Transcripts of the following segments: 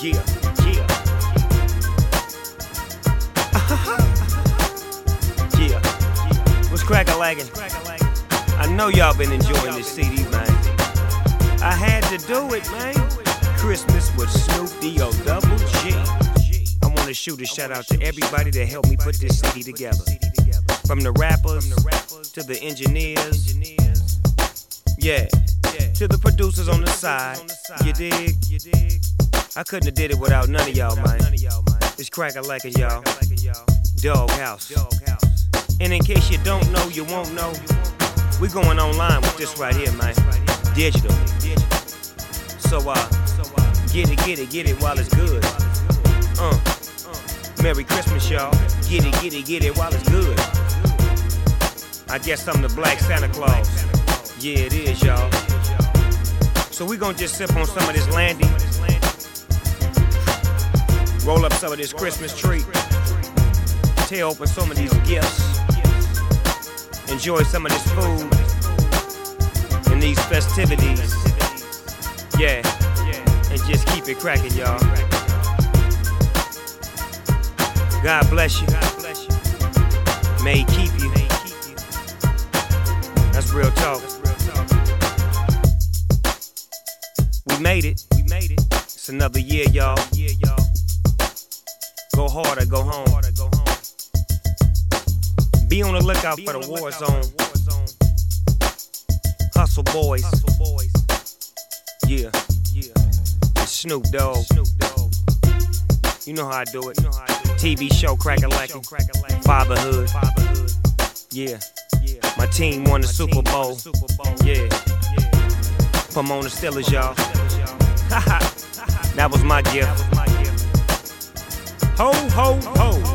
Yeah, yeah. Yeah. What's crack-a-lagging? I know y'all been enjoying this CD, man. I had to do it, man. Christmas with Snoop D-O-double-G. I want to shoot a shout out to everybody that helped me put this CD together. From the rappers to the engineers, yeah, to the producers on the side. You dig? I couldn't have did it without none of y'all, man. It's crack-a-lackin', y'all. Doghouse. And in case you don't know, you won't know. We going online with this right here, man. Digital. So get it while it's good. Merry Christmas, y'all. Get it while it's good. I guess I'm the Black Santa Claus. Yeah, it is, y'all. So we gon' just sip on some of this Landy. Roll up some of this Christmas tree. Tear open some of these gifts. Enjoy some of this food and these festivities. Yeah, and just keep it cracking, y'all. God bless you. May He keep you. That's real talk. We made it. It's another year, y'all. Go hard or go home. Be on the lookout for the war zone. Hustle boys. Yeah. It's Snoop Dogg. You know how I do it. TV show crack-a-lackin'. Fatherhood. Yeah. My team won the Super Bowl. Yeah. Pomona Steelers, y'all. That was my gift. Ho, ho, ho.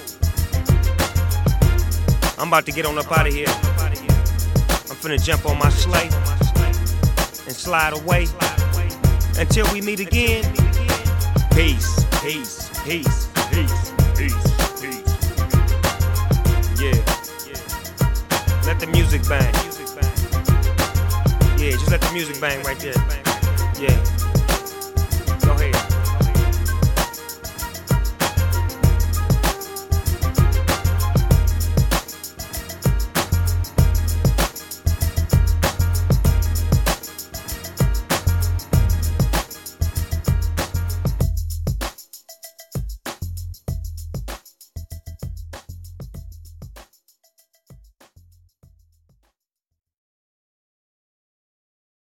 I'm about to get on up out of here. I'm finna jump on my sleigh and slide away until we meet again. Peace, peace, peace, peace, peace, peace. Yeah. Let the music bang. Yeah, just let the music bang right there. Yeah.